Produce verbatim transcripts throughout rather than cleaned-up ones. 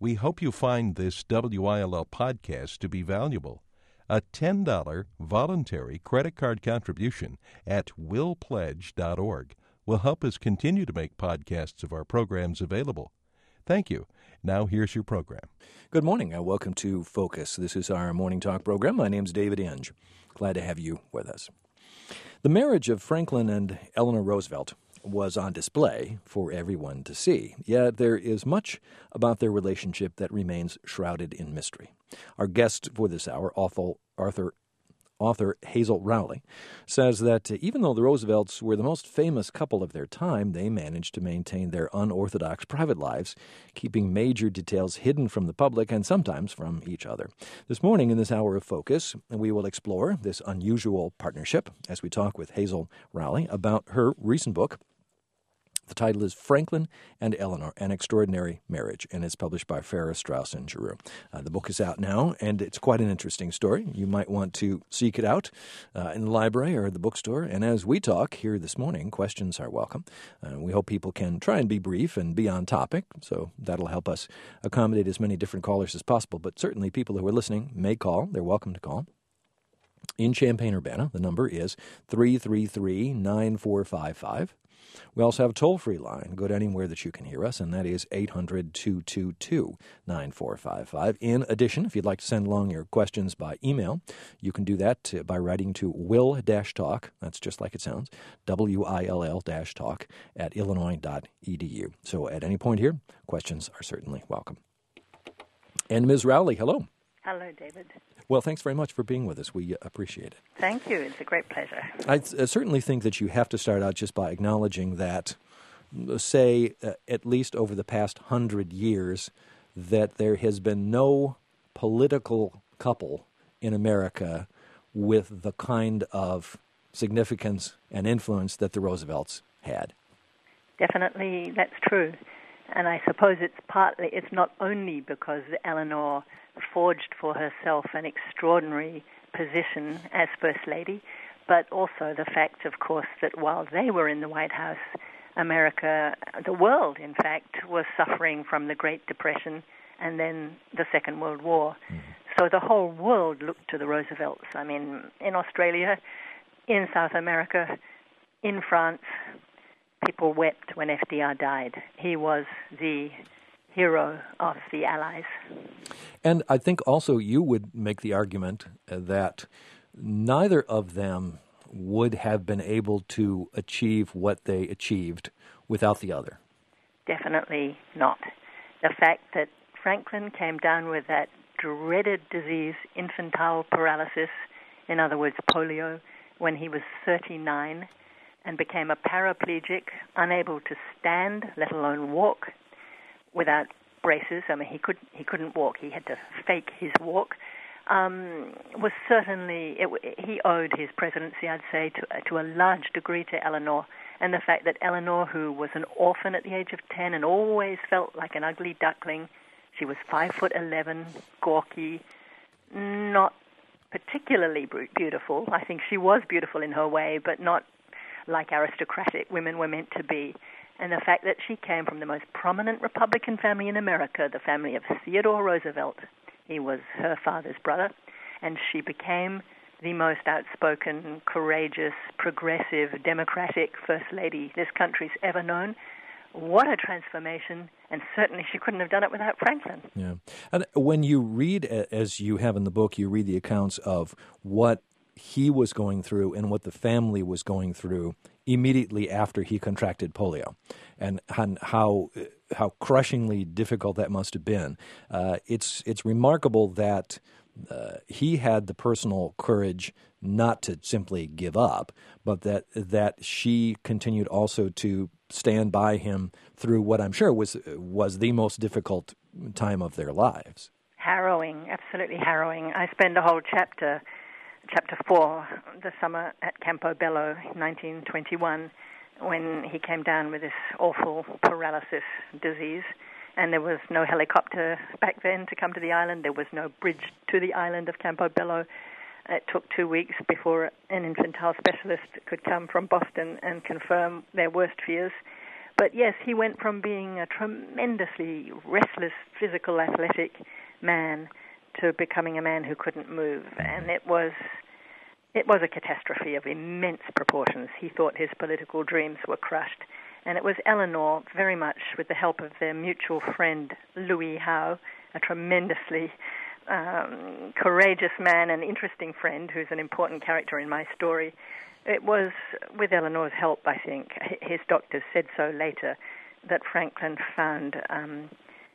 We hope you find this W I L L podcast to be valuable. A ten dollars voluntary credit card contribution at will pledge dot org will help us continue to make podcasts of our programs available. Thank you. Now here's your program. Good morning and welcome to Focus. This is our morning talk program. My name's David Inge. Glad to have you with us. The marriage of Franklin and Eleanor Roosevelt was on display for everyone to see, yet there is much about their relationship that remains shrouded in mystery. Our guest for this hour, author, Arthur, author Hazel Rowley, says that even though the Roosevelts were the most famous couple of their time, they managed to maintain their unorthodox private lives, keeping major details hidden from the public and sometimes from each other. This morning, in this hour of Focus, we will explore this unusual partnership as we talk with Hazel Rowley about her recent book. The title is Franklin and Eleanor, An Extraordinary Marriage, and it's published by Farrar, Straus and Giroux. Uh, the book is out now, and it's quite an interesting story. You might want to seek it out uh, in the library or the bookstore. And as we talk here this morning, questions are welcome. Uh, we hope people can try and be brief and be on topic, so that'll help us accommodate as many different callers as possible. But certainly people who are listening may call. They're welcome to call. In Champaign-Urbana, the number is three three three, nine four five five. We also have a toll-free line. Go to anywhere that you can hear us, and that is eight hundred, two two two, nine four five five. In addition, if you'd like to send along your questions by email, you can do that by writing to will-talk, that's just like it sounds, W I L L talk at illinois dot e d u. So at any point here, questions are certainly welcome. And Miz Rowley, hello. Hello, David. Well, thanks very much for being with us. We appreciate it. Thank you. It's a great pleasure. I, th- I certainly think that you have to start out just by acknowledging that, say, uh, at least over the past hundred years, that there has been no political couple in America with the kind of significance and influence that the Roosevelts had. Definitely, that's true. And I suppose it's partly, it's not only because Eleanor forged for herself an extraordinary position as First Lady, but also the fact, of course, that while they were in the White House, America, the world, in fact, was suffering from the Great Depression and then the Second World War. Mm-hmm. So the whole world looked to the Roosevelts. I mean, in Australia, in South America, in France, people wept when F D R died. He was the hero of the Allies. And I think also you would make the argument that neither of them would have been able to achieve what they achieved without the other. Definitely not. The fact that Franklin came down with that dreaded disease, infantile paralysis, in other words, polio, when he was thirty-nine, and became a paraplegic, unable to stand, let alone walk, without braces. I mean, he could he couldn't walk. He had to fake his walk. Um, was certainly it, he owed his presidency, I'd say, to to a large degree to Eleanor, and the fact that Eleanor, who was an orphan at the age of ten and always felt like an ugly duckling, she was five foot eleven, gawky, not particularly beautiful. I think she was beautiful in her way, but not like aristocratic women were meant to be. And the fact that she came from the most prominent Republican family in America, the family of Theodore Roosevelt. He was her father's brother. And she became the most outspoken, courageous, progressive, democratic First Lady this country's ever known. What a transformation. And certainly she couldn't have done it without Franklin. Yeah. And when you read, as you have in the book, you read the accounts of what he was going through and what the family was going through immediately after he contracted polio, and how how crushingly difficult that must have been. Uh, it's it's remarkable that uh, he had the personal courage not to simply give up, but that that she continued also to stand by him through what I'm sure was was the most difficult time of their lives. Harrowing, absolutely harrowing. I spend a whole chapter. Chapter four, the summer at Campo Bello, nineteen twenty-one, when he came down with this awful paralysis disease. And there was no helicopter back then to come to the island. There was no bridge to the island of Campo Bello. It took two weeks before an infantile specialist could come from Boston and confirm their worst fears. But yes, he went from being a tremendously restless, physical, athletic man to becoming a man who couldn't move. And it was it was a catastrophe of immense proportions. He thought his political dreams were crushed. And it was Eleanor, very much with the help of their mutual friend, Louis Howe, a tremendously um, courageous man and interesting friend who's an important character in my story. It was with Eleanor's help, I think, his doctors said so later, that Franklin found um,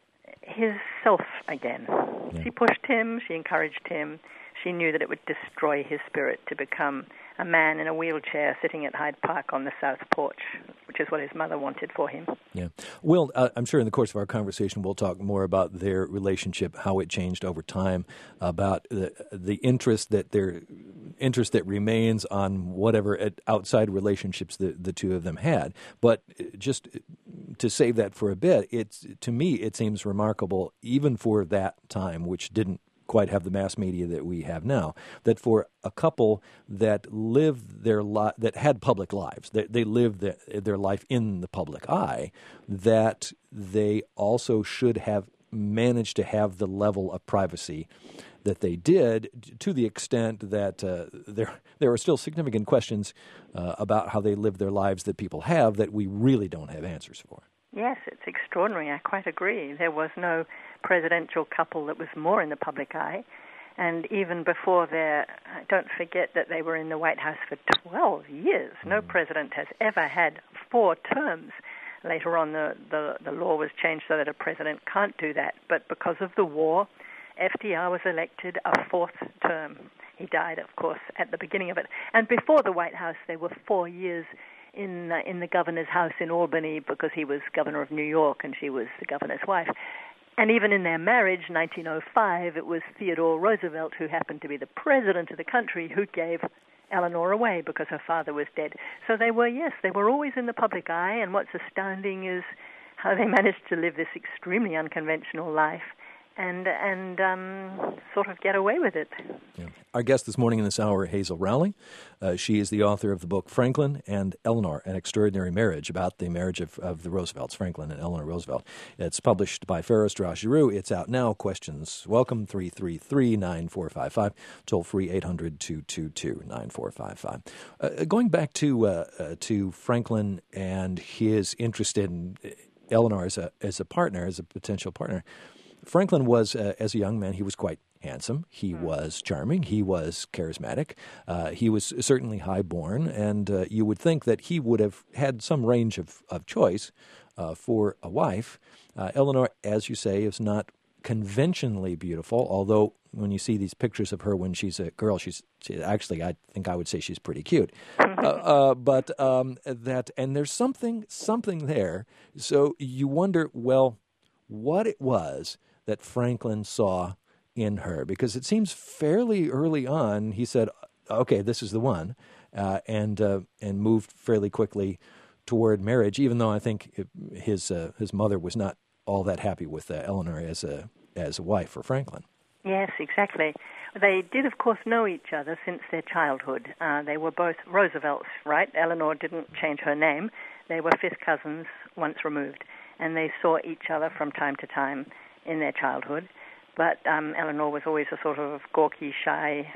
his self again. Yeah. She pushed him, she encouraged him. She knew that it would destroy his spirit to become a man in a wheelchair sitting at Hyde Park on the south porch, which is what his mother wanted for him. Yeah. Will, uh, I'm sure in the course of our conversation we'll talk more about their relationship, how it changed over time, about the, the interest that their interest that remains on whatever outside relationships the, the two of them had. But just to save that for a bit, it's to me it seems remarkable, even for that time, which didn't quite have the mass media that we have now, that for a couple that lived their li- that had public lives, that they lived the, their life in the public eye, that they also should have managed to have the level of privacy that they did, to the extent that uh, there there are still significant questions uh, about how they live their lives that people have that we really don't have answers for. Yes, it's extraordinary. I quite agree. There was no presidential couple that was more in the public eye. And even before their, don't forget that they were in the White House for twelve years. No mm. president has ever had four terms. Later on, the, the, the law was changed so that a president can't do that. But because of the war, F D R was elected a fourth term. He died, of course, at the beginning of it. And before the White House, they were four years in uh, in the governor's house in Albany because he was governor of New York and she was the governor's wife. And even in their marriage, nineteen oh five, it was Theodore Roosevelt, who happened to be the president of the country, who gave Eleanor away because her father was dead. So they were, yes, they were always in the public eye, and what's astounding is how they managed to live this extremely unconventional life and and um, sort of get away with it. Yeah. Our guest this morning in this hour, Hazel Rowley. Uh, she is the author of the book Franklin and Eleanor, An Extraordinary Marriage, about the marriage of, of the Roosevelts, Franklin and Eleanor Roosevelt. It's published by Farrar, Straus Giroux. It's out now. Questions welcome, three three three, nine four five five, toll free eight hundred, two two two, nine four five five. Uh, going back to uh, uh, to Franklin and his interest in Eleanor as a, as a partner, as a potential partner, Franklin was, uh, as a young man, he was quite handsome. He was charming. He was charismatic. Uh, he was certainly high-born, and uh, you would think that he would have had some range of, of choice uh, for a wife. Uh, Eleanor, as you say, is not conventionally beautiful, although when you see these pictures of her when she's a girl, she's she, actually, I think I would say she's pretty cute. Uh, uh, but um, that, and there's something, something there. So you wonder, well, what it was that Franklin saw in her, because it seems fairly early on he said, okay, this is the one, uh, and uh, and moved fairly quickly toward marriage, even though I think it, his uh, his mother was not all that happy with uh, Eleanor as a as a wife for Franklin. Yes, exactly. They did, of course, know each other since their childhood. Uh, they were both Roosevelts, right? Eleanor didn't change her name. They were fifth cousins, once removed, and they saw each other from time to time in their childhood. But um, Eleanor was always a sort of gawky, shy,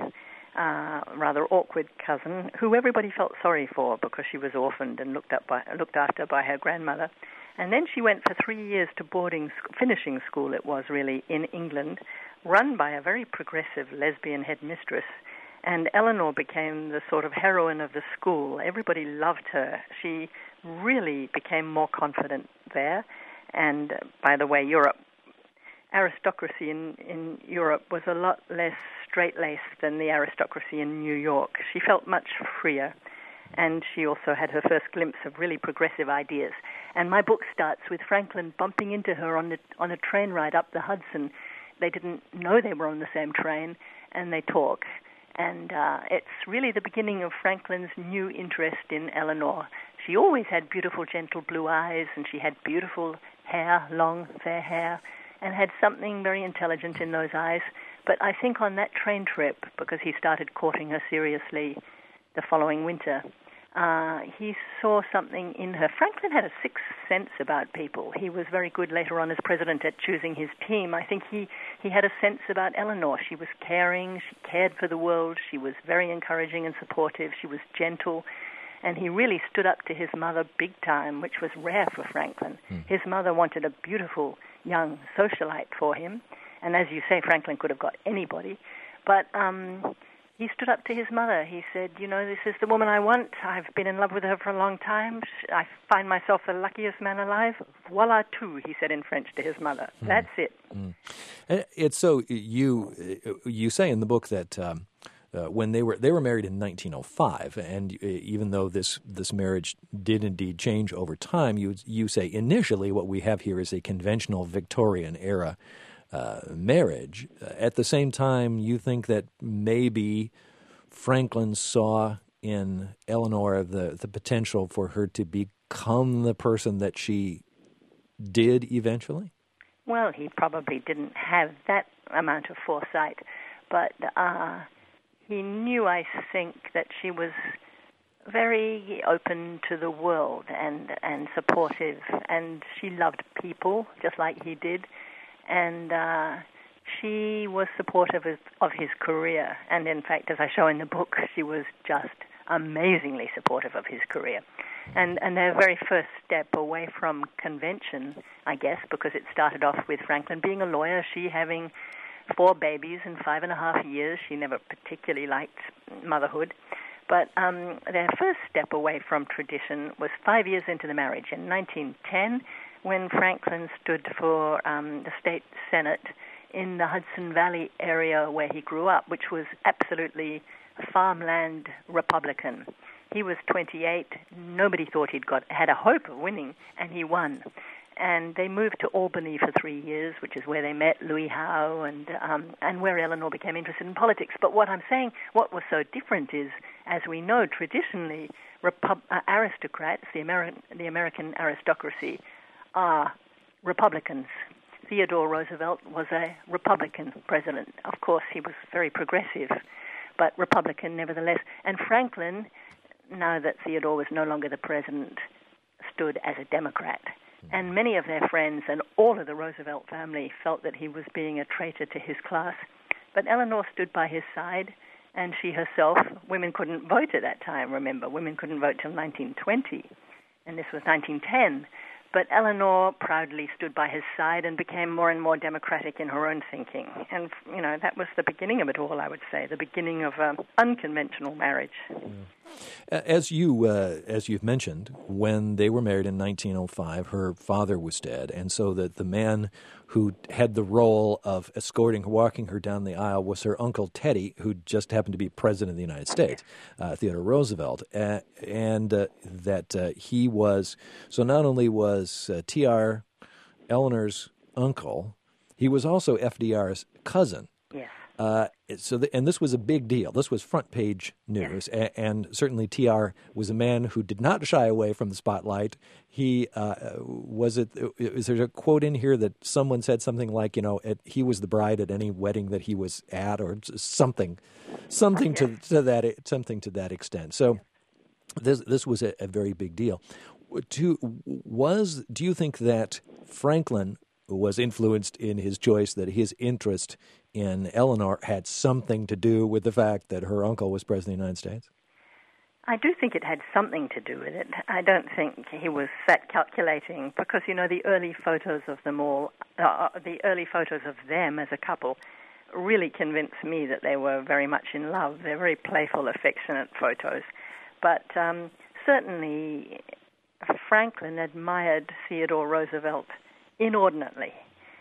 uh, rather awkward cousin who everybody felt sorry for because she was orphaned and looked up by, looked after by her grandmother. And then she went for three years to boarding, finishing school, it was really, in England, run by a very progressive lesbian headmistress. And Eleanor became the sort of heroine of the school. Everybody loved her. She really became more confident there. And, uh, by the way, Europe, aristocracy in, in Europe was a lot less straight-laced than the aristocracy in New York. She felt much freer. And she also had her first glimpse of really progressive ideas. And my book starts with Franklin bumping into her on the, on a train ride up the Hudson. They didn't know they were on the same train, and they talk. And uh, it's really the beginning of Franklin's new interest in Eleanor. She always had beautiful, gentle blue eyes, and she had beautiful hair, long, fair hair, and had something very intelligent in those eyes. But I think on that train trip, because he started courting her seriously the following winter, Uh, he saw something in her. Franklin had a sixth sense about people. He was very good later on as president at choosing his team. I think he, he had a sense about Eleanor. She was caring, she cared for the world, she was very encouraging and supportive, she was gentle, and he really stood up to his mother big time, which was rare for Franklin. Mm. His mother wanted a beautiful young socialite for him, and as you say, Franklin could have got anybody, but um, he stood up to his mother. He said, you know, this is the woman I want. I've been in love with her for a long time. I find myself the luckiest man alive. Voila tout, he said in French to his mother. Mm. That's it. Mm. It's so, you you say in the book that um, uh, when they were they were married in nineteen oh five, and even though this, this marriage did indeed change over time, you you say initially what we have here is a conventional Victorian era Uh, marriage. Uh, at the same time, you think that maybe Franklin saw in Eleanor the, the potential for her to become the person that she did eventually? Well, he probably didn't have that amount of foresight, but uh, he knew, I think, that she was very open to the world and, and supportive, and she loved people just like he did. And uh, she was supportive of, of his career. And in fact, as I show in the book, she was just amazingly supportive of his career. And, and their very first step away from convention, I guess, because it started off with Franklin being a lawyer, she having four babies in five and a half years. She never particularly liked motherhood. But um, their first step away from tradition was five years into the marriage. In nineteen ten, when Franklin stood for um, the state senate in the Hudson Valley area where he grew up, which was absolutely farmland Republican. He was twenty-eight. Nobody thought he'd got had a hope of winning, and he won. And they moved to Albany for three years, which is where they met Louis Howe and um, and where Eleanor became interested in politics. But what I'm saying, what was so different is, as we know, traditionally, Repub- uh, aristocrats, the American the American aristocracy, are Republicans. Theodore Roosevelt was a Republican president. Of course, he was very progressive, but Republican nevertheless. And Franklin, now that Theodore was no longer the president, stood as a Democrat. And many of their friends and all of the Roosevelt family felt that he was being a traitor to his class. But Eleanor stood by his side, and she herself, women couldn't vote at that time, remember. Women couldn't vote till nineteen twenty, and this was nineteen ten. But Eleanor proudly stood by his side and became more and more democratic in her own thinking. And, you know, that was the beginning of it all, I would say, the beginning of um, unconventional marriage. Yeah. As, you, uh, as you've mentioned, when they were married in nineteen oh five, her father was dead, and so that the man who had the role of escorting her, walking her down the aisle, was her uncle Teddy, who just happened to be president of the United States, uh, Theodore Roosevelt, uh, and uh, that uh, he was, so not only was uh, T R Eleanor's uncle, he was also F D R's cousin. Yes. Uh, so, the, and this was a big deal. This was front page news, yes. and, and certainly T R was a man who did not shy away from the spotlight. He uh, was it. Is there a quote in here that someone said something like, you know, at, he was the bride at any wedding that he was at, or something, something to, to that something to that extent. So, this this was a, a very big deal. To, was do you think that Franklin was influenced in his choice, that his interest in Eleanor had something to do with the fact that her uncle was president of the United States? I do think it had something to do with it. I don't think he was that calculating because, you know, the early photos of them all, uh, the early photos of them as a couple really convinced me that they were very much in love. They're very playful, affectionate photos. But um, certainly Franklin admired Theodore Roosevelt inordinately.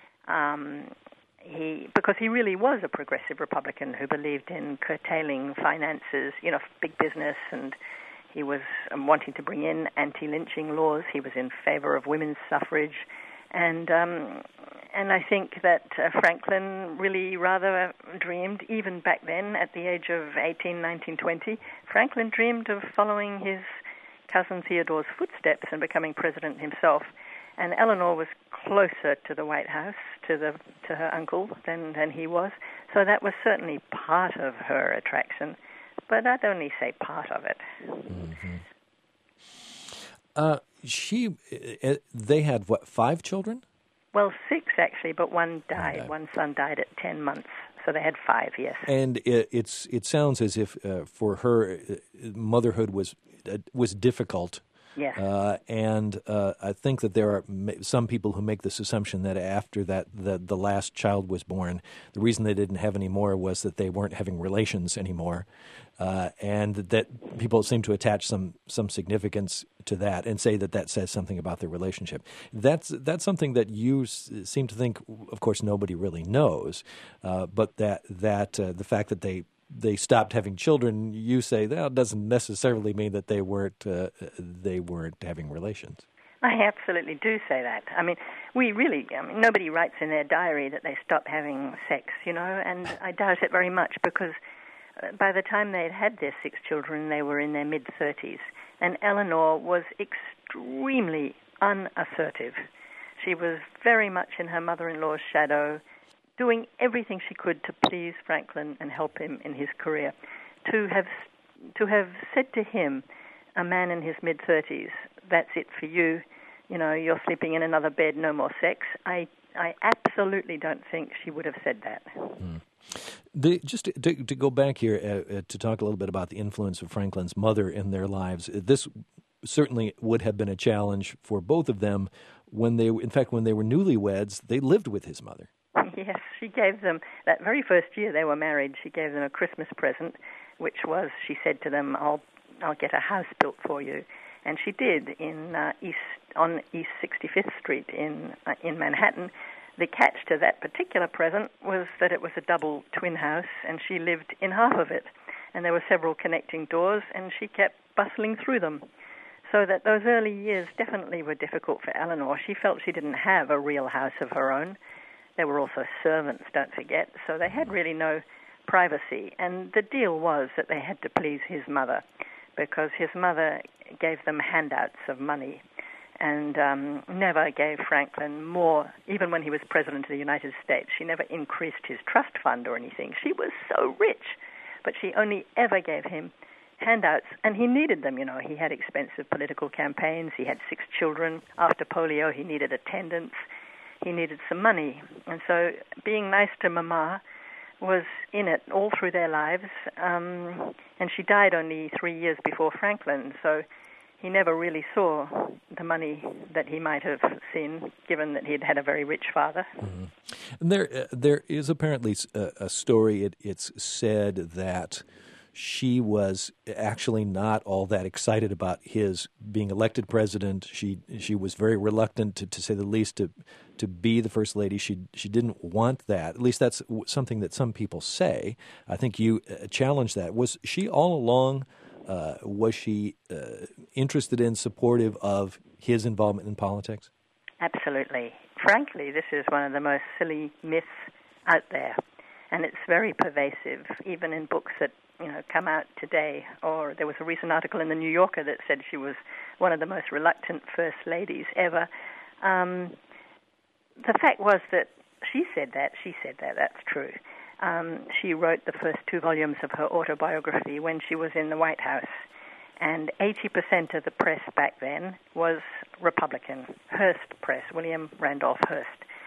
Um, he because he really was a progressive Republican who believed in curtailing finances, you know, big business, and he was um, wanting to bring in anti-lynching laws. He was in favor of women's suffrage, and um, and I think that uh, Franklin really rather dreamed, even back then at the age of eighteen, nineteen, twenty, Franklin dreamed of following his cousin Theodore's footsteps and becoming president himself. And Eleanor was closer to the White House, to the to her uncle, than, than he was. So that was certainly part of her attraction. But I'd only say part of it. Mm-hmm. Uh, she, uh, they had, what, five children? Well, six, actually, but one died. died. One son died at ten months. So they had five, yes. And it, it's it sounds as if uh, for her, uh, motherhood was uh, was difficult. Yes. Uh, and uh, I think that there are some people who make this assumption that after that the, the last child was born, the reason they didn't have any more was that they weren't having relations anymore. Uh, and that people seem to attach some some significance to that and say that that says something about their relationship. That's that's something that you s- seem to think, of course, nobody really knows, uh, but that that uh, the fact that they they stopped having children, you say that doesn't necessarily mean that they weren't uh, they weren't having relations. I absolutely do say that. I mean, we really, I mean, nobody writes in their diary that they stopped having sex, you know, and I doubt it very much because by the time they had had their six children, they were in their mid-thirties. And Eleanor was extremely unassertive. She was very much in her mother-in-law's shadow, doing everything she could to please Franklin and help him in his career. To have to have said to him, a man in his mid-thirties, that's it for you, you know, you're sleeping in another bed, no more sex, I, I absolutely don't think she would have said that. Mm. The, just to, to, to go back here uh, uh, to talk a little bit about the influence of Franklin's mother in their lives, this certainly would have been a challenge for both of them when they, in fact, when they were newlyweds, they lived with his mother. Yes, she gave them, that very first year they were married, she gave them a Christmas present, which was, she said to them, I'll, I'll get a house built for you. And she did in uh, East on East sixty-fifth Street in uh, in Manhattan. The catch to that particular present was that it was a double twin house, and she lived in half of it. And there were several connecting doors, and she kept bustling through them. So that those early years definitely were difficult for Eleanor. She felt she didn't have a real house of her own. There were also servants, don't forget, so they had really no privacy. And the deal was that they had to please his mother, because his mother gave them handouts of money and um, never gave Franklin more, even when he was president of the United States. She never increased his trust fund or anything. She was so rich, but she only ever gave him handouts, and he needed them. You know, he had expensive political campaigns. He had six children. After polio, he needed attendance. He needed some money. And so being nice to Mama was in it all through their lives. Um, and she died only three years before Franklin, so he never really saw the money that he might have seen, given that he'd had a very rich father. Mm-hmm. And there, uh, there is apparently a, a story. It, it's said that she was actually not all that excited about his being elected president. She she was very reluctant, to, to say the least, to to be the first lady. She she didn't want that. At least that's something that some people say. I think you uh, challenged that. Was she all along? Uh, was she uh, interested in, supportive of his involvement in politics? Absolutely. Frankly, this is one of the most silly myths out there, and it's very pervasive, even in books that you know come out today. Or there was a recent article in the New Yorker that said she was one of the most reluctant first ladies ever. Um, the fact was that she said that. She said that. That's true. Um, she wrote the first two volumes of her autobiography when she was in the White House, and eighty percent of the press back then was Republican, Hearst Press, William Randolph Hearst.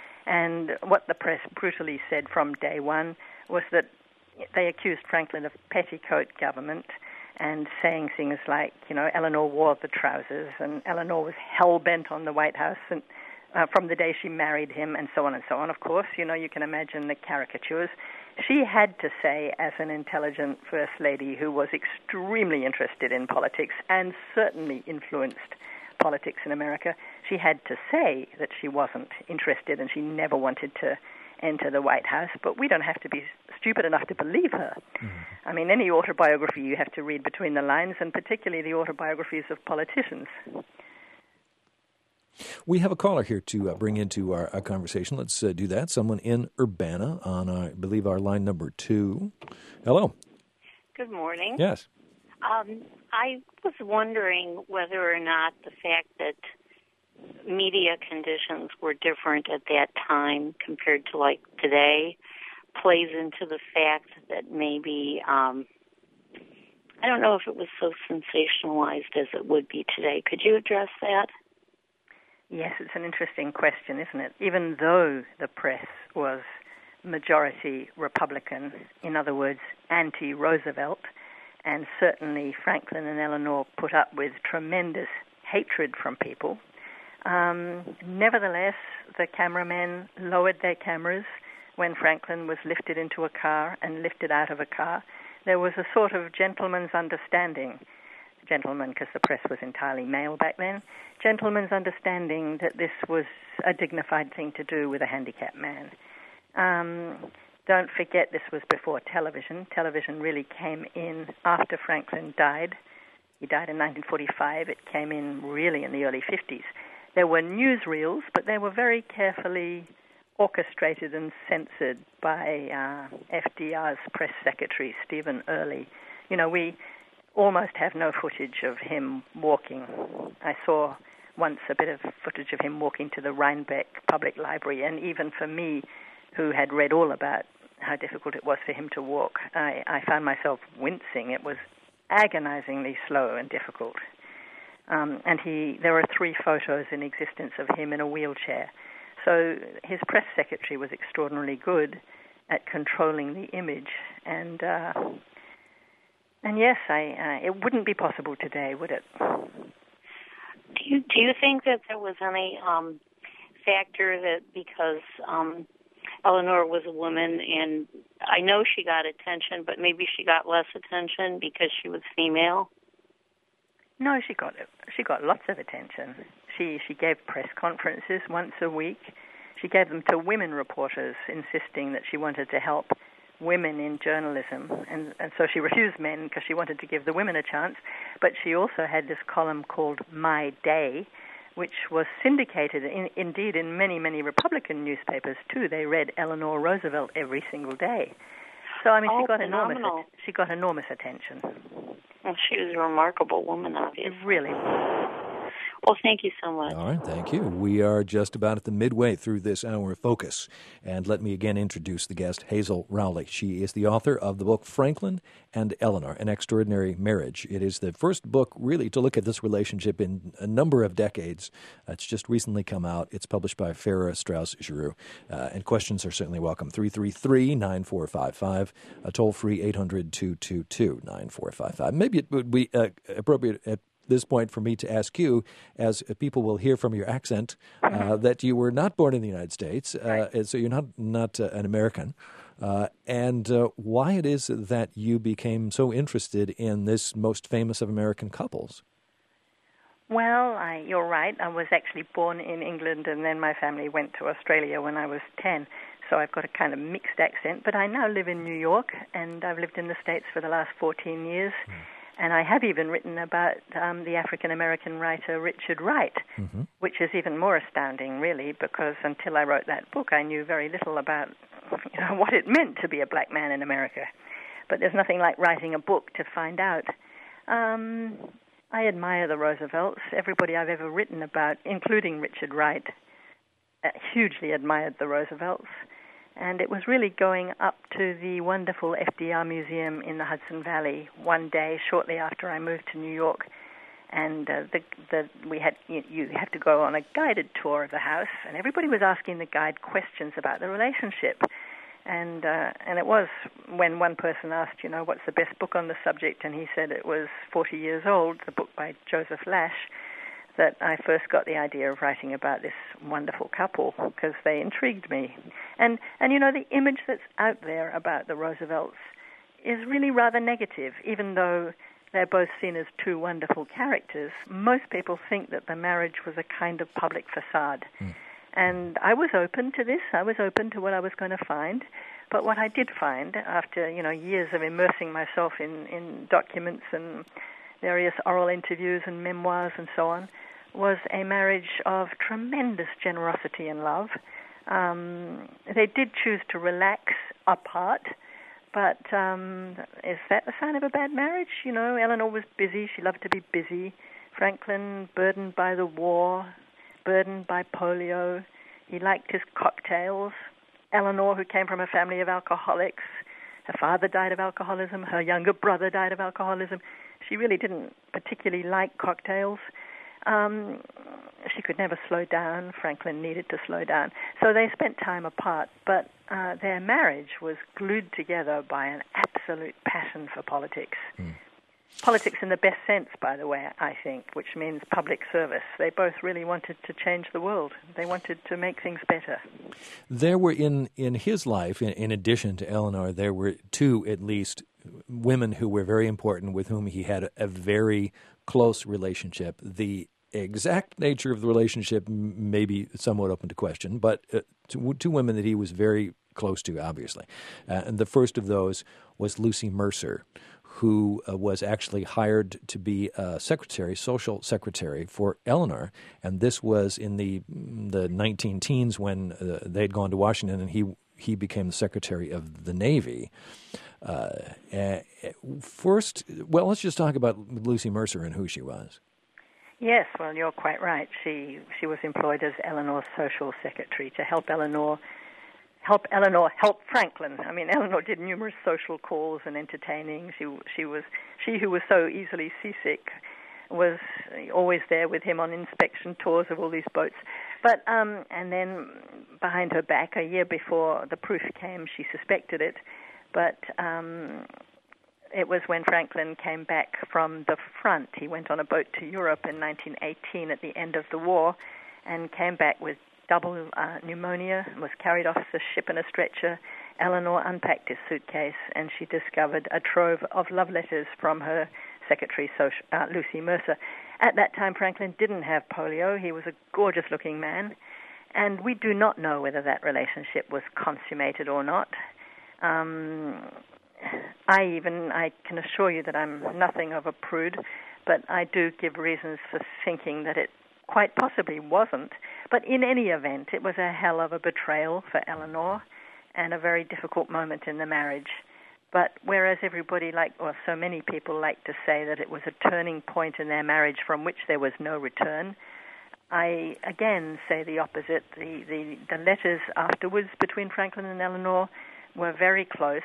And what the press brutally said from day one was that they accused Franklin of petticoat government and saying things like, you know, Eleanor wore the trousers and Eleanor was hell-bent on the White House and uh, from the day she married him, and so on and so on. Of course, you know, you can imagine the caricatures. She had to say, as an intelligent first lady who was extremely interested in politics and certainly influenced politics in America, she had to say that she wasn't interested and she never wanted to enter the White House. But we don't have to be stupid enough to believe her. Mm-hmm. I mean, any autobiography you have to read between the lines, and particularly the autobiographies of politicians. We have a caller here to uh, bring into our, our conversation. Let's uh, do that. Someone in Urbana on, uh, I believe, our line number two. Hello. Good morning. Yes. Um, I was wondering whether or not the fact that media conditions were different at that time compared to, like, today plays into the fact that maybe um, I don't know if it was so sensationalized as it would be today. Could you address that? Yes, it's an interesting question, isn't it? Even though the press was majority Republican, in other words, anti-Roosevelt, and certainly Franklin and Eleanor put up with tremendous hatred from people, um, nevertheless, the cameramen lowered their cameras when Franklin was lifted into a car and lifted out of a car. There was a sort of gentleman's understanding, gentleman because the press was entirely male back then, gentleman's understanding that this was a dignified thing to do with a handicapped man. Um, don't forget this was before television. Television really came in after Franklin died. He died in nineteen forty-five. It came in really in the early fifties. There were newsreels, but they were very carefully orchestrated and censored by uh, F D R's press secretary, Stephen Early. You know, we almost have no footage of him walking. I saw once a bit of footage of him walking to the Rhinebeck Public Library, and even for me, who had read all about how difficult it was for him to walk, I, I found myself wincing. It was agonizingly slow and difficult. Um, and he, there are three photos in existence of him in a wheelchair. So his press secretary was extraordinarily good at controlling the image. And uh, and yes, I, uh, it wouldn't be possible today, would it? Do you, do you think that there was any um, factor that because um, Eleanor was a woman, and I know she got attention, but maybe she got less attention because she was female? No, she got she got lots of attention. She she gave press conferences once a week. She gave them to women reporters, insisting that she wanted to help women in journalism, and, and so she refused men because she wanted to give the women a chance. But she also had this column called My Day, which was syndicated, in, indeed, in many, many Republican newspapers, too. They read Eleanor Roosevelt every single day. So, I mean, oh, she got phenomenal. enormous she got enormous attention. Well, she was a remarkable woman, obviously. It really was. Well, thank you so much. All right, thank you. We are just about at the midway through this hour of Focus. And let me again introduce the guest, Hazel Rowley. She is the author of the book Franklin and Eleanor, An Extraordinary Marriage. It is the first book, really, to look at this relationship in a number of decades. Uh, it's just recently come out. It's published by Farrar, Straus, Giroux. Uh, and questions are certainly welcome. three three three, nine four five five, a toll-free eight hundred, two two two, nine four five five. Maybe it would be uh, appropriate at this point for me to ask you, as people will hear from your accent, uh, that you were not born in the United States, uh, and so you're not not uh, an American, uh, and uh, why it is that you became so interested in this most famous of American couples. Well, I, you're right. I was actually born in England, and then my family went to Australia when I was ten. So I've got a kind of mixed accent, but I now live in New York, and I've lived in the States for the last fourteen years. Mm. And I have even written about um, the African-American writer Richard Wright, mm-hmm. which is even more astounding, really, because until I wrote that book, I knew very little about you know, what it meant to be a black man in America. But there's nothing like writing a book to find out. Um, I admire the Roosevelts. Everybody I've ever written about, including Richard Wright, uh, hugely admired the Roosevelts. And it was really going up to the wonderful F D R Museum in the Hudson Valley one day shortly after I moved to New York. And uh, the, the, we had you, you had to go on a guided tour of the house, and everybody was asking the guide questions about the relationship. And uh, and it was when one person asked, you know, what's the best book on the subject, and he said it was forty years old, the book by Joseph Lash, that I first got the idea of writing about this wonderful couple because they intrigued me. And, and you know, the image that's out there about the Roosevelts is really rather negative, even though they're both seen as two wonderful characters. Most people think that the marriage was a kind of public facade. Mm. And I was open to this. I was open to what I was going to find. But what I did find after, you know, years of immersing myself in, in documents and various oral interviews and memoirs and so on, was a marriage of tremendous generosity and love. Um, they did choose to relax apart, but um, is that the sign of a bad marriage? You know, Eleanor was busy. She loved to be busy. Franklin, burdened by the war, burdened by polio. He liked his cocktails. Eleanor, who came from a family of alcoholics, Her father died of alcoholism. Her younger brother died of alcoholism. She really didn't particularly like cocktails. Um, she could never slow down. Franklin needed to slow down. So they spent time apart, but uh, their marriage was glued together by an absolute passion for politics. Mm. Politics in the best sense, by the way, I think, which means public service. They both really wanted to change the world. They wanted to make things better. There were, in, in his life, in, in addition to Eleanor, there were two, at least, women who were very important with whom he had a, a very close relationship. The exact nature of the relationship may be somewhat open to question, but uh, two, two women that he was very close to, obviously. Uh, and the first of those was Lucy Mercer, who uh, was actually hired to be a secretary, social secretary for Eleanor, and this was in the the nineteen teens when uh, they'd gone to Washington, and he he became the Secretary of the Navy. Uh, uh, first, well, let's just talk about Lucy Mercer and who she was. Yes, well, you're quite right. She she was employed as Eleanor's social secretary to help Eleanor. Help Eleanor help Franklin. I mean, Eleanor did numerous social calls and entertaining. She she was she who was so easily seasick was always there with him on inspection tours of all these boats. But um, and then behind her back, a year before the proof came, she suspected it. But um, it was when Franklin came back from the front. He went on a boat to Europe in nineteen eighteen at the end of the war, and came back with double uh, pneumonia, was carried off the ship in a stretcher. Eleanor unpacked his suitcase, and she discovered a trove of love letters from her secretary, uh, Lucy Mercer. At that time, Franklin didn't have polio. He was a gorgeous-looking man, and we do not know whether that relationship was consummated or not. Um, I even, I can assure you that I'm nothing of a prude, but I do give reasons for thinking that it quite possibly wasn't. But in any event, it was a hell of a betrayal for Eleanor and a very difficult moment in the marriage. But whereas everybody like, or so many people like to say that it was a turning point in their marriage from which there was no return, I again say the opposite. The, the, the letters afterwards between Franklin and Eleanor were very close.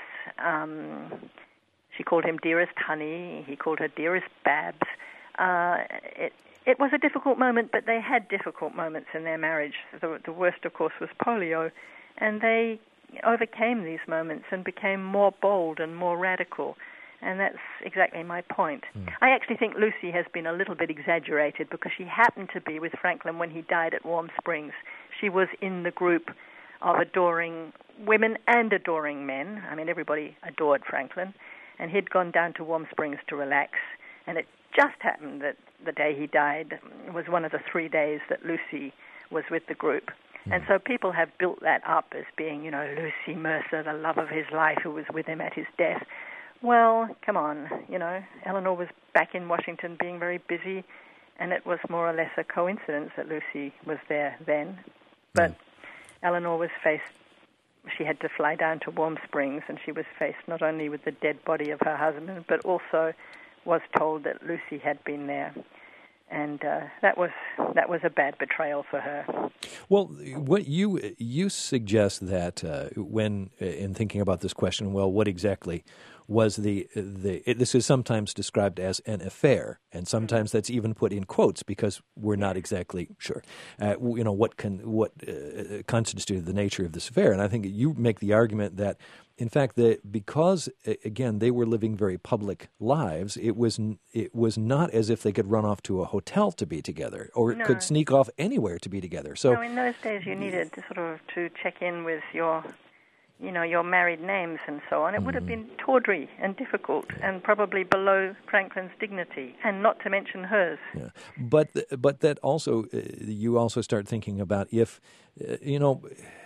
Um, she called him dearest honey. He called her dearest Babs. Uh, it, It was a difficult moment, but they had difficult moments in their marriage. The, the worst, of course, was polio, and they overcame these moments and became more bold and more radical, and that's exactly my point. Mm. I actually think Lucy has been a little bit exaggerated because she happened to be with Franklin when he died at Warm Springs. She was in the group of adoring women and adoring men. I mean, everybody adored Franklin, and he'd gone down to Warm Springs to relax, and it just happened that the day he died was one of the three days that Lucy was with the group. Mm. And so people have built that up as being, you know, Lucy Mercer, the love of his life, who was with him at his death. Well, come on, you know, Eleanor was back in Washington being very busy, and it was more or less a coincidence that Lucy was there then. But mm. Eleanor was faced, she had to fly down to Warm Springs, and she was faced not only with the dead body of her husband, but also was told that Lucy had been there, and uh, that was that was a bad betrayal for her. Well, what you you suggest that uh, when in thinking about this question, well, what exactly was the the it, this is sometimes described as an affair, and sometimes that's even put in quotes because we're not exactly sure, uh, you know, what can what uh, constituted the nature of this affair. And I think you make the argument that, in fact, that because again they were living very public lives, it was it was not as if they could run off to a hotel to be together or no. could sneak off anywhere to be together. So no, in those days you needed to sort of to check in with your, you know, your married names and so on. It mm-hmm. would have been tawdry and difficult and probably below Franklin's dignity, and not to mention hers. Yeah. But but that also uh, you also start thinking about if uh, you know.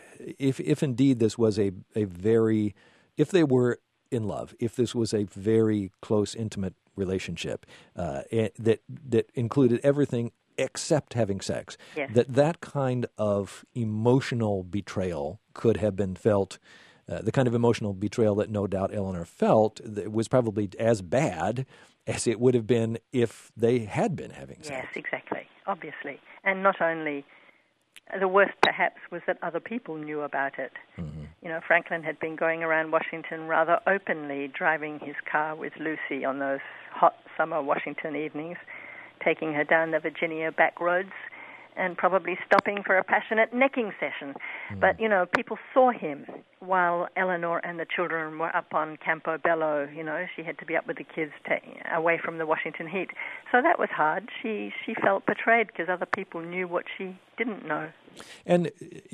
If if indeed this was a, a very, if they were in love, if this was a very close, intimate relationship uh, that that included everything except having sex, yes. that that kind of emotional betrayal could have been felt, uh, the kind of emotional betrayal that no doubt Eleanor felt was probably as bad as it would have been if they had been having sex. Yes, exactly, obviously. And not only the worst, perhaps, was that other people knew about it. Mm-hmm. You know, Franklin had been going around Washington rather openly, driving his car with Lucy on those hot summer Washington evenings, taking her down the Virginia back roads, and probably stopping for a passionate necking session. Mm. But, you know, people saw him while Eleanor and the children were up on Campo Bello. You know, she had to be up with the kids to, away from the Washington heat. So that was hard. She she felt betrayed because other people knew what she didn't know. And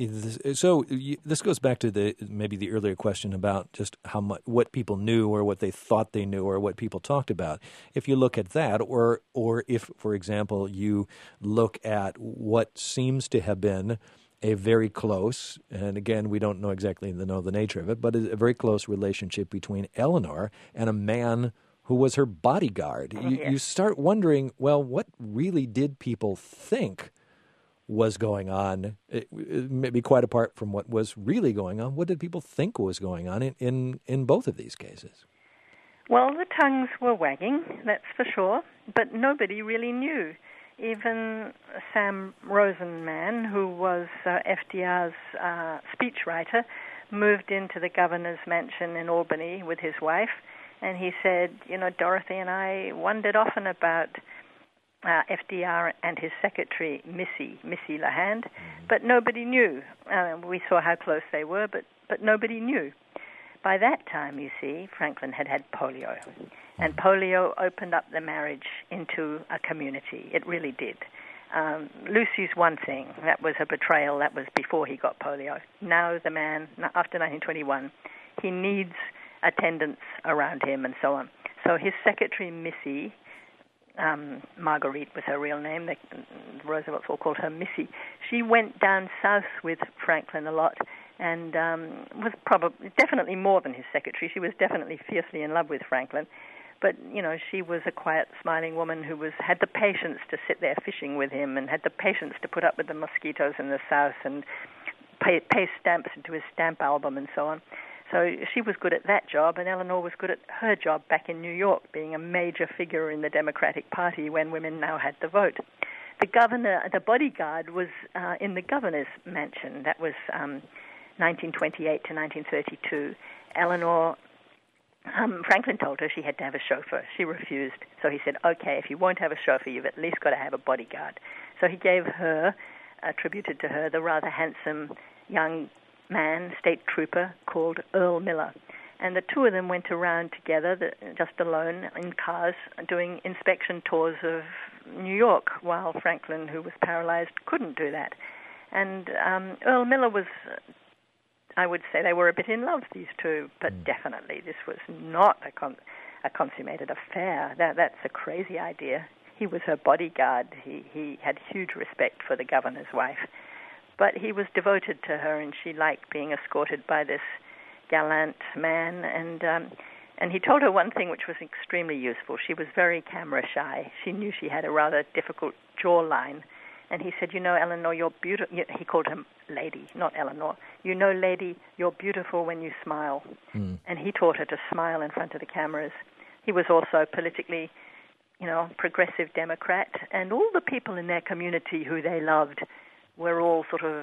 so this goes back to the maybe the earlier question about just how much what people knew or what they thought they knew or what people talked about. If you look at that, or or if, for example, you look at what seems to have been a very close, and again, we don't know exactly the know the nature of it, but a very close relationship between Eleanor and a man who was her bodyguard. You, yes. you start wondering, well, what really did people think was going on, it, it maybe quite apart from what was really going on? What did people think was going on in, in, in both of these cases? Well, the tongues were wagging, that's for sure, but nobody really knew. Even Sam Rosenman, who was uh, F D R's uh, speechwriter, moved into the governor's mansion in Albany with his wife, and he said, you know, Dorothy and I wondered often about Uh, F D R and his secretary, Missy, Missy LeHand, mm-hmm. but nobody knew. Uh, we saw how close they were, but, but nobody knew. By that time, you see, Franklin had had polio, mm-hmm. and polio opened up the marriage into a community. It really did. Um, Lucy's one thing. That was a betrayal. That was before he got polio. Now the man, after nineteen twenty-one, he needs attendants around him and so on. So his secretary, Missy, Um, Marguerite was her real name. The Roosevelts all called her Missy. She went down south with Franklin a lot, and um, was probably definitely more than his secretary. She was definitely fiercely in love with Franklin, but you know, she was a quiet, smiling woman who was had the patience to sit there fishing with him, and had the patience to put up with the mosquitoes in the south, and pay, pay stamps into his stamp album, and so on. So she was good at that job, and Eleanor was good at her job back in New York, being a major figure in the Democratic Party when women now had the vote. The governor, the bodyguard, was uh, in the governor's mansion. That was um, nineteen twenty-eight to nineteen thirty-two. Eleanor, um, Franklin told her she had to have a chauffeur. She refused. So he said, okay, if you won't have a chauffeur, you've at least got to have a bodyguard. So he gave her, attributed to her, the rather handsome young man, state trooper, called Earl Miller. And the two of them went around together, the, just alone, in cars, doing inspection tours of New York, while Franklin, who was paralyzed, couldn't do that. And um, Earl Miller was, I would say they were a bit in love, these two, but mm. definitely this was not a, con- a consummated affair. That, that's a crazy idea. He was her bodyguard. He, he had huge respect for the governor's wife. But he was devoted to her, and she liked being escorted by this gallant man. And um, and he told her one thing which was extremely useful. She was very camera shy. She knew she had a rather difficult jawline. And he said, you know, Eleanor, you're beautiful. He called her lady, not Eleanor. You know, lady, you're beautiful when you smile. Mm. And he taught her to smile in front of the cameras. He was also politically, you know, progressive Democrat. And all the people in their community who they loved were all sort of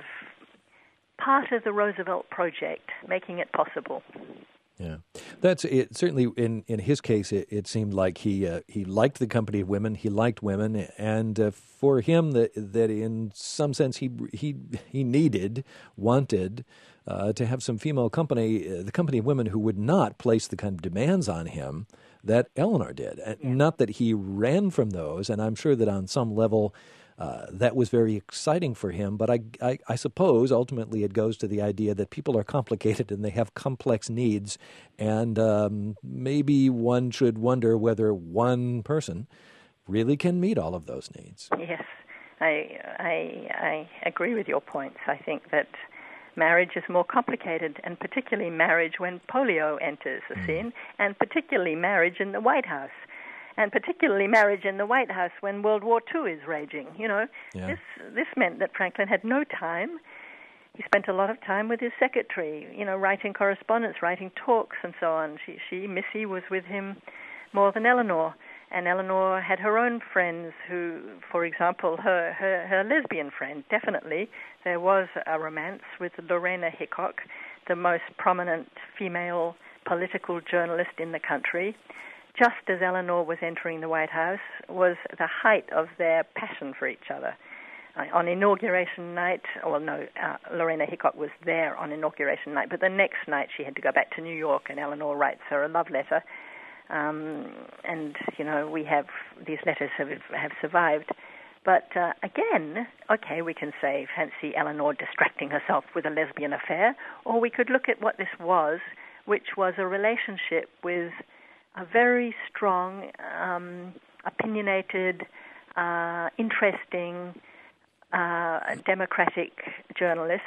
part of the Roosevelt project, making it possible. Yeah, that's it. Certainly, in, in his case, it, it seemed like he uh, he liked the company of women. He liked women, and uh, for him, that that in some sense he he he needed, wanted uh, to have some female company, uh, the company of women who would not place the kind of demands on him that Eleanor did. And yeah. Not that he ran from those, and I'm sure that on some level. Uh, that was very exciting for him, but I, I, I suppose ultimately it goes to the idea that people are complicated and they have complex needs, and um, maybe one should wonder whether one person really can meet all of those needs. Yes, I, I, I agree with your points. I think that marriage is more complicated, and particularly marriage when polio enters the mm. scene, and particularly marriage in the White House. And particularly marriage in the White House when World War Two is raging. You know, yeah. this this meant that Franklin had no time. He spent a lot of time with his secretary, you know, writing correspondence, writing talks, and so on. She, she Missy, was with him more than Eleanor. And Eleanor had her own friends who, for example, her, her, her lesbian friend, definitely. There was a romance with Lorena Hickok, the most prominent female political journalist in the country. Just as Eleanor was entering the White House, was the height of their passion for each other. Uh, on inauguration night, well, no, uh, Lorena Hickok was there on inauguration night, but the next night she had to go back to New York, and Eleanor writes her a love letter. Um, and, you know, we have, these letters have, have survived. But uh, again, okay, we can say, fancy Eleanor distracting herself with a lesbian affair, or we could look at what this was, which was a relationship with a very strong, um, opinionated, uh, interesting, uh, democratic journalist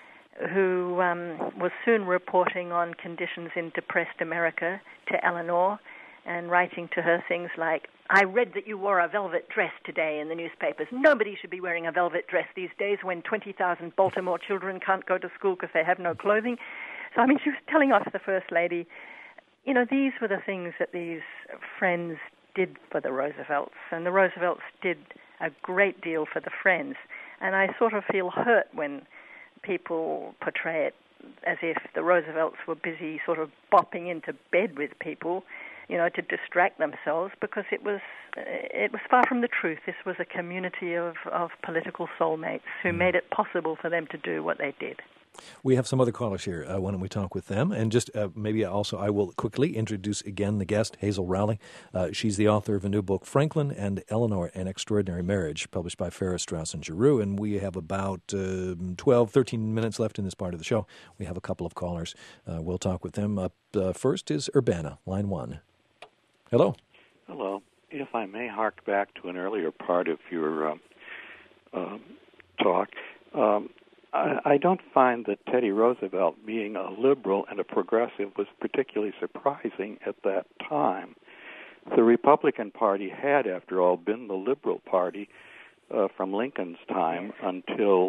who um, was soon reporting on conditions in depressed America to Eleanor and writing to her things like, I read that you wore a velvet dress today in the newspapers. Nobody should be wearing a velvet dress these days when twenty thousand Baltimore children can't go to school because they have no clothing. So, I mean, she was telling off the First Lady. You know, these were the things that these friends did for the Roosevelts, and the Roosevelts did a great deal for the Friends. And I sort of feel hurt when people portray it as if the Roosevelts were busy sort of bopping into bed with people, you know, to distract themselves, because it was it was far from the truth. This was a community of, of political soulmates who mm. made it possible for them to do what they did. We have some other callers here. Uh, why don't we talk with them? And just uh, maybe also I will quickly introduce again the guest, Hazel Rowley. Uh, she's the author of a new book, Franklin and Eleanor, An Extraordinary Marriage, published by Farrar, Straus and Giroux. And we have about uh, twelve, thirteen minutes left in this part of the show. We have a couple of callers. Uh, we'll talk with them. Up uh, first is Urbana, line one. Hello. Hello. If I may hark back to an earlier part of your um, uh, talk, um, I don't find that Teddy Roosevelt being a liberal and a progressive was particularly surprising at that time. The Republican Party had, after all, been the liberal party uh, from Lincoln's time until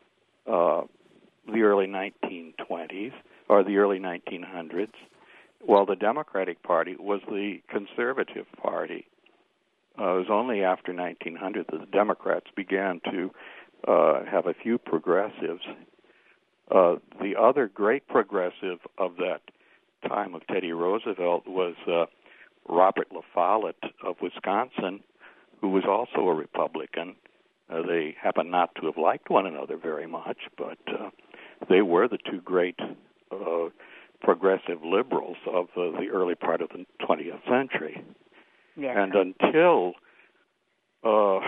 uh, the early nineteen twenties or the early nineteen hundreds, while the Democratic Party was the conservative party. Uh, it was only after nineteen hundred that the Democrats began to Uh, have a few progressives. Uh, the other great progressive of that time of Teddy Roosevelt was uh, Robert La Follette of Wisconsin, who was also a Republican. Uh, they happen not to have liked one another very much, but uh, they were the two great uh, progressive liberals of uh, the early part of the twentieth century. Yes. And until Uh,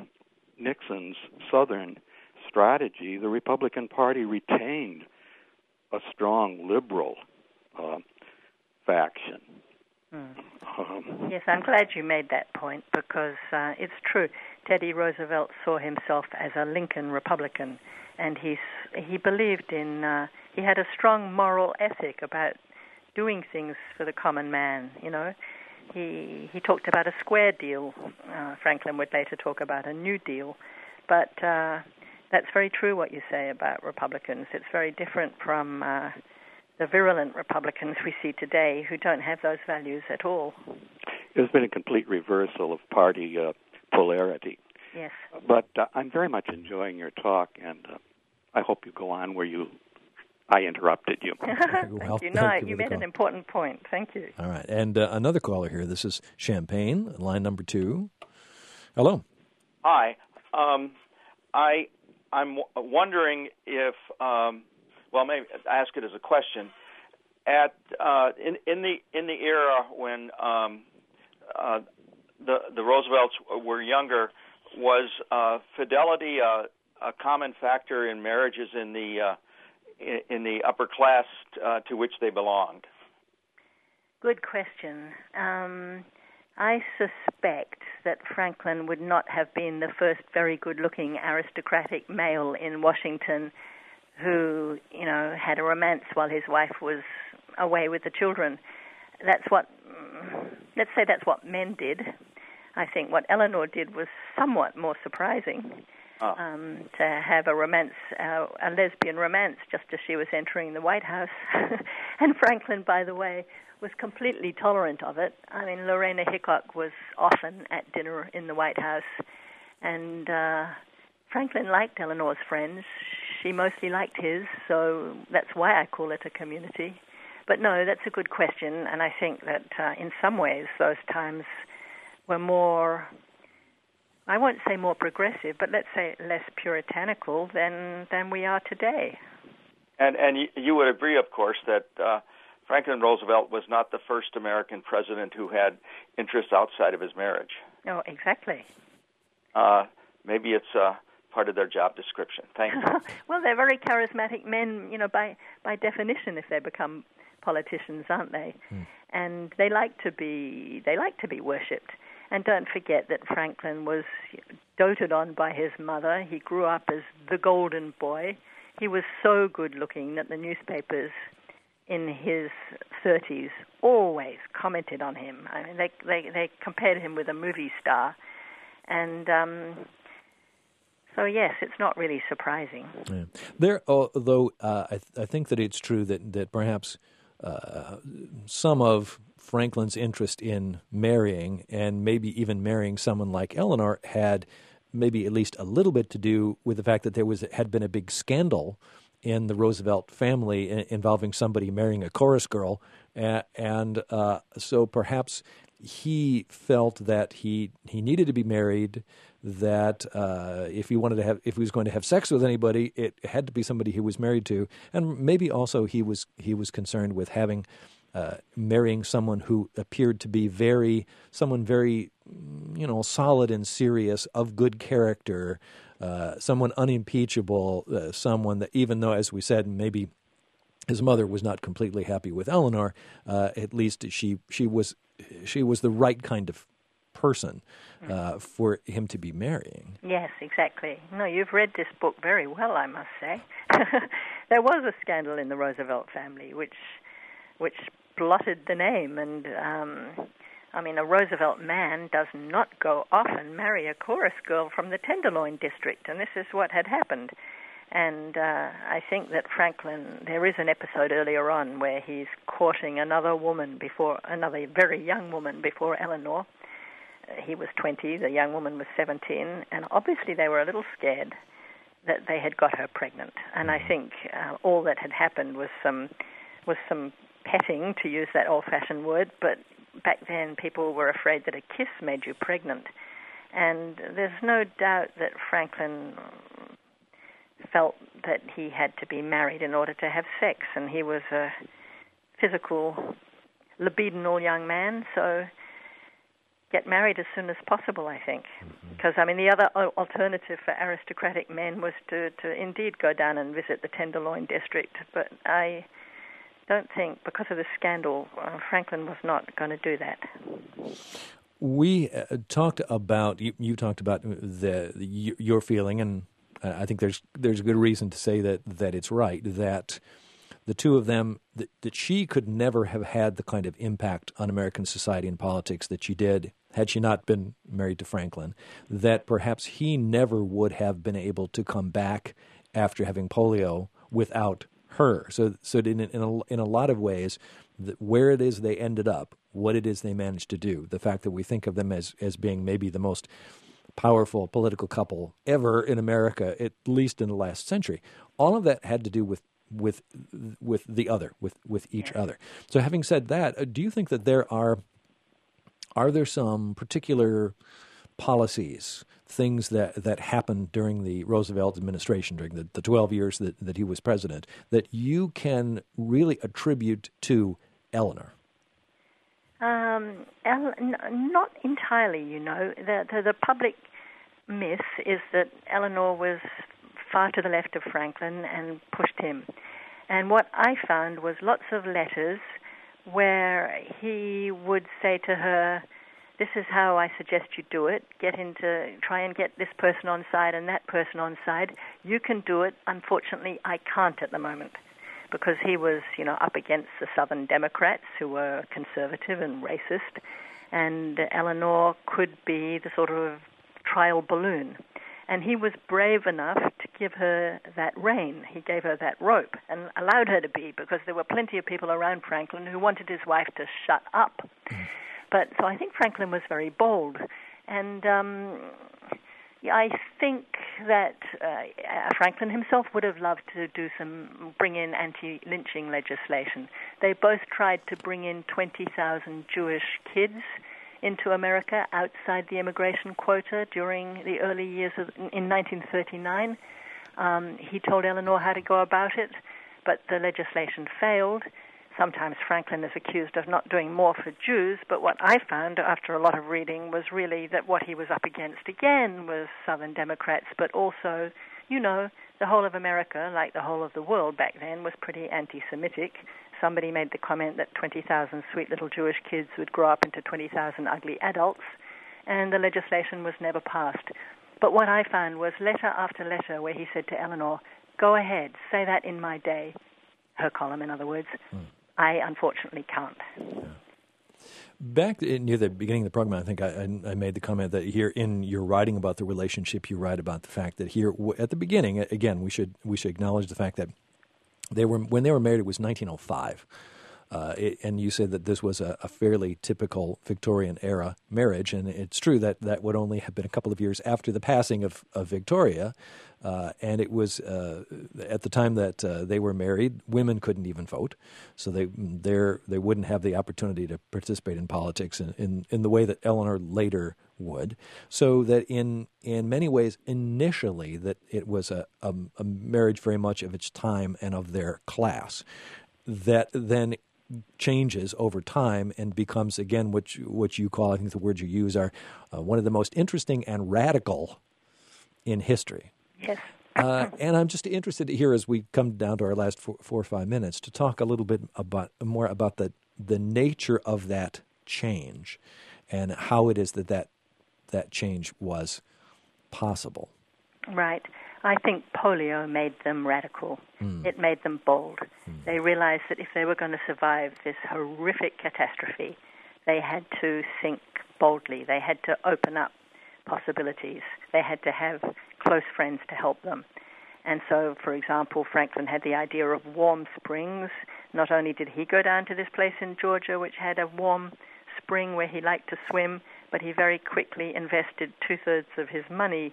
Nixon's Southern strategy, the Republican Party retained a strong liberal uh, faction. Mm. Um, yes, I'm glad you made that point, because uh, it's true. Teddy Roosevelt saw himself as a Lincoln Republican, and he he believed in, uh, he had a strong moral ethic about doing things for the common man, you know. He he talked about a square deal. Uh, Franklin would later talk about a New Deal. But uh, that's very true what you say about Republicans. It's very different from uh, the virulent Republicans we see today who don't have those values at all. There's been a complete reversal of party uh, polarity. Yes. But uh, I'm very much enjoying your talk, and uh, I hope you go on where you I interrupted you. Thank well, you. No, thank you you made call. an important point. Thank you. All right. And uh, another caller here. This is Champaign, line number two. Hello. Hi. Um, I, I'm w- wondering if, um, well, maybe ask it as a question. At uh, in, in the in the era when um, uh, the the Roosevelts were younger, was uh, fidelity a, a common factor in marriages in the uh, in the upper class uh, to which they belonged? Good question. Um, I suspect that Franklin would not have been the first very good-looking aristocratic male in Washington who, you know, had a romance while his wife was away with the children. That's what, let's say that's what men did. I think what Eleanor did was somewhat more surprising. oh. um, to have a romance, uh, a lesbian romance, just as she was entering the White House. And Franklin, by the way, was completely tolerant of it. I mean, Lorena Hickok was often at dinner in the White House, and uh, Franklin liked Eleanor's friends. She mostly liked his, so that's why I call it a community. But no, that's a good question, and I think that uh, in some ways those times were more, I won't say more progressive, but let's say less puritanical than than we are today. And and you, you would agree, of course, that uh, Franklin Roosevelt was not the first American president who had interests outside of his marriage. Oh, exactly. Uh, maybe it's uh, part of their job description. Thank you. Well, they're very charismatic men, you know, by by definition, if they become politicians, aren't they? Mm. And they like to be they like to be worshipped. And don't forget that Franklin was doted on by his mother. He grew up as the golden boy. He was so good looking that the newspapers in his thirties always commented on him. I mean, they they, they compared him with a movie star. And um, so, yes, it's not really surprising. Yeah. There, although uh, I, th- I think that it's true that, that perhaps uh, some of Franklin's interest in marrying, and maybe even marrying someone like Eleanor, had maybe at least a little bit to do with the fact that there was had been a big scandal in the Roosevelt family involving somebody marrying a chorus girl, and, and uh, so perhaps he felt that he he needed to be married, that uh, if he wanted to have if he was going to have sex with anybody, it had to be somebody he was married to, and maybe also he was he was concerned with having uh, marrying someone who appeared to be very someone very you know solid and serious, of good character, uh, someone unimpeachable, uh, someone that, even though, as we said, maybe his mother was not completely happy with Eleanor, uh, at least she she was she was the right kind of person uh, for him to be marrying. Yes, exactly. No, you've read this book very well, I must say. There was a scandal in the Roosevelt family which which blotted the name, and um, I mean, a Roosevelt man does not go off and marry a chorus girl from the Tenderloin district, and this is what had happened. And uh, I think that Franklin, there is an episode earlier on where he's courting another woman before, another very young woman before Eleanor. Uh, he was twenty, the young woman was seventeen, and obviously they were a little scared that they had got her pregnant. And I think uh, all that had happened was some was some petting, to use that old-fashioned word, but back then people were afraid that a kiss made you pregnant. And there's no doubt that Franklin felt that he had to be married in order to have sex, and he was a physical, libidinal young man, so get married as soon as possible, I think. Because, mm-hmm. I mean, the other alternative for aristocratic men was to, to indeed go down and visit the Tenderloin district, but I don't think, because of the scandal, uh, Franklin was not going to do that. We uh, talked about, you, you talked about the, the your feeling, and I think there's there's good reason to say that that it's right, that the two of them, that, that she could never have had the kind of impact on American society and politics that she did had she not been married to Franklin, that perhaps he never would have been able to come back after having polio without her. So so in, in, a, in a lot of ways, the, where it is they ended up, what it is they managed to do, the fact that we think of them as, as being maybe the most powerful political couple ever in America, at least in the last century. All of that had to do with with with the other, with with each other. So, having said that, do you think that there are are there some particular policies, things that, that happened during the Roosevelt administration, during the, the twelve years that, that he was president, that you can really attribute to Eleanor? Um, El- n- not entirely, you know. The, the the public myth is that Eleanor was far to the left of Franklin and pushed him. And what I found was lots of letters where he would say to her, this is how I suggest you do it. Get into, try and get this person on side and that person on side. You can do it. Unfortunately, I can't at the moment. Because he was, you know, up against the Southern Democrats who were conservative and racist, and Eleanor could be the sort of trial balloon. And he was brave enough to give her that rein. He gave her that rope and allowed her to be, because there were plenty of people around Franklin who wanted his wife to shut up. But so I think Franklin was very bold. And um, I think that uh, Franklin himself would have loved to do some, bring in anti-lynching legislation. They both tried to bring in twenty thousand Jewish kids into America outside the immigration quota during the early years of, in nineteen thirty-nine. Um, he told Eleanor how to go about it, but the legislation failed. Sometimes Franklin is accused of not doing more for Jews, but what I found after a lot of reading was really that what he was up against again was Southern Democrats, but also, you know, the whole of America, like the whole of the world back then, was pretty anti-Semitic. Somebody made the comment that twenty thousand sweet little Jewish kids would grow up into twenty thousand ugly adults, and the legislation was never passed. But what I found was letter after letter where he said to Eleanor, go ahead, say that in my day, her column in other words. Hmm. I unfortunately can't. Yeah. Back near the beginning of the program, I think I, I made the comment that here in your writing about the relationship, you write about the fact that here at the beginning, again, we should we should acknowledge the fact that they were when they were married, it was nineteen oh five. Uh, it, and you said that this was a, a fairly typical Victorian-era marriage, and it's true that that would only have been a couple of years after the passing of, of Victoria, uh, and it was uh, at the time that uh, they were married, women couldn't even vote, so they they wouldn't have the opportunity to participate in politics in, in, in the way that Eleanor later would, so that in in many ways, initially, that it was a, a, a marriage very much of its time and of their class, that then changes over time and becomes, again, what you, what you call, I think the words you use are uh, one of the most interesting and radical in history. Yes. uh, and I'm just interested here as we come down to our last four, four or five minutes to talk a little bit about more about the, the nature of that change and how it is that that, that change was possible. Right. I think polio made them radical. Mm. It made them bold. Mm. They realized that if they were going to survive this horrific catastrophe, they had to think boldly. They had to open up possibilities. They had to have close friends to help them. And so, for example, Franklin had the idea of warm springs. Not only did he go down to this place in Georgia, which had a warm spring where he liked to swim, but he very quickly invested two-thirds of his money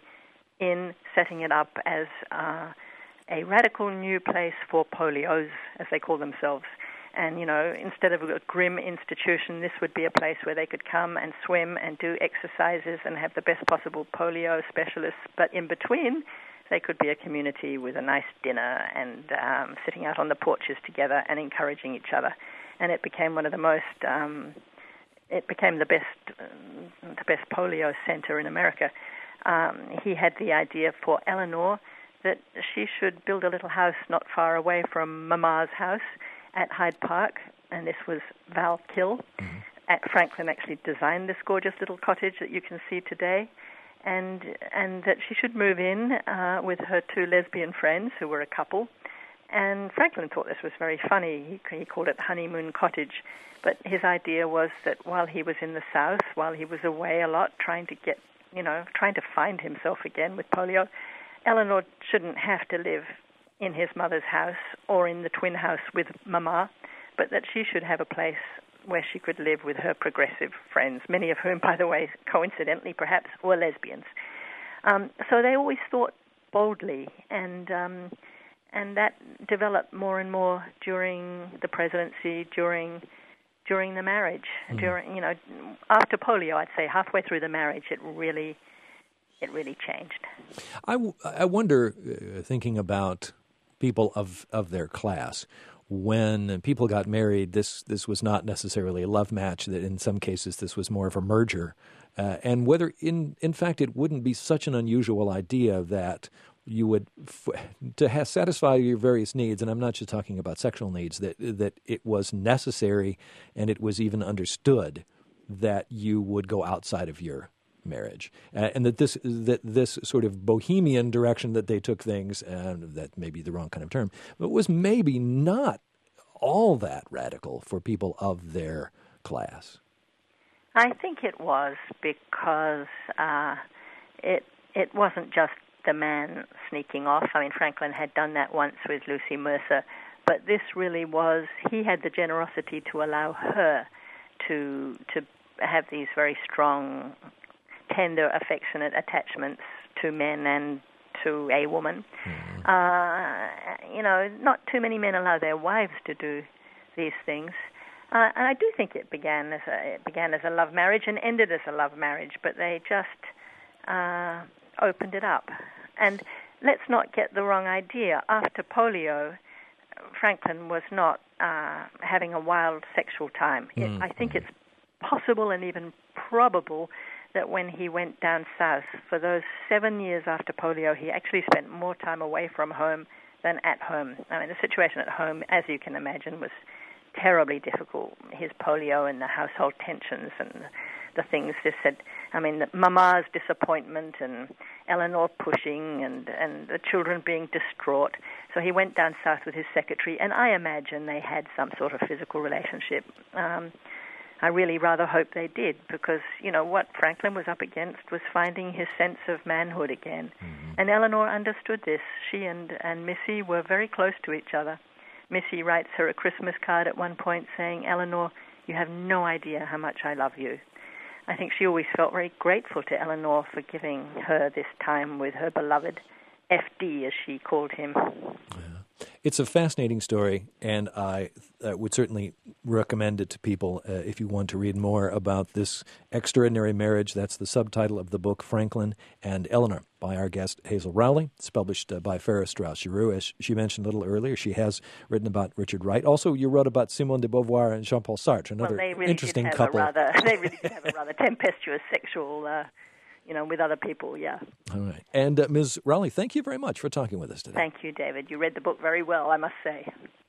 in setting it up as uh, a radical new place for polios, as they call themselves. And, you know, instead of a grim institution, this would be a place where they could come and swim and do exercises and have the best possible polio specialists. But in between, they could be a community with a nice dinner and um, sitting out on the porches together and encouraging each other. And it became one of the most, um, it became the best, uh, the best polio center in America. Um, he had the idea for Eleanor that she should build a little house not far away from Mama's house at Hyde Park, and this was Val Kill. Mm-hmm. At Franklin actually designed this gorgeous little cottage that you can see today, and and that she should move in uh, with her two lesbian friends who were a couple. And Franklin thought this was very funny. He, he called it Honeymoon Cottage. But his idea was that while he was in the South, while he was away a lot trying to get you know, trying to find himself again with polio, Eleanor shouldn't have to live in his mother's house or in the twin house with Mama, but that she should have a place where she could live with her progressive friends, many of whom, by the way, coincidentally perhaps, were lesbians. Um, so they always thought boldly, and um, and that developed more and more during the presidency, during during the marriage. Mm. During, you know, after polio, I'd say halfway through the marriage, it really, it really changed. I, w- I wonder, uh, thinking about people of, of their class, when people got married, this this was not necessarily a love match. That in some cases, this was more of a merger, uh, and whether in in fact it wouldn't be such an unusual idea that you would, to have, satisfy your various needs, and I'm not just talking about sexual needs, that that it was necessary and it was even understood that you would go outside of your marriage, uh, and that this that this sort of bohemian direction that they took things, and that may be the wrong kind of term, but was maybe not all that radical for people of their class. I think it was because uh, it it wasn't just the man sneaking off. I mean, Franklin had done that once with Lucy Mercer, but this really was, he had the generosity to allow her to to have these very strong, tender, affectionate attachments to men and to a woman. Mm. Uh, you know, not too many men allow their wives to do these things. Uh, and I do think it began as a it began as a love marriage and ended as a love marriage, but they just uh, opened it up. And let's not get the wrong idea. After polio, Franklin was not uh, having a wild sexual time. It, mm. I think it's possible and even probable that when he went down south, for those seven years after polio, he actually spent more time away from home than at home. I mean, the situation at home, as you can imagine, was terribly difficult. His polio and the household tensions and the things this said. I mean, the Mama's disappointment and Eleanor pushing and, and the children being distraught. So he went down south with his secretary, and I imagine they had some sort of physical relationship. Um, I really rather hope they did, because, you know, what Franklin was up against was finding his sense of manhood again. Mm-hmm. And Eleanor understood this. She and, and Missy were very close to each other. Missy writes her a Christmas card at one point saying, "Eleanor, you have no idea how much I love you." I think she always felt very grateful to Eleanor for giving her this time with her beloved F D, as she called him. Yeah. It's a fascinating story, and I uh, would certainly recommend it to people uh, if you want to read more about this extraordinary marriage. That's the subtitle of the book, Franklin and Eleanor, by our guest Hazel Rowley. It's published uh, by Farrar Straus Giroux. As she mentioned a little earlier, she has written about Richard Wright. Also, you wrote about Simone de Beauvoir and Jean-Paul Sartre, another well, they really interesting did have couple. A rather, they really did have a rather tempestuous sexual, uh, you know, with other people, yeah. All right. And uh, Miz Rowley, thank you very much for talking with us today. Thank you, David. You read the book very well, I must say.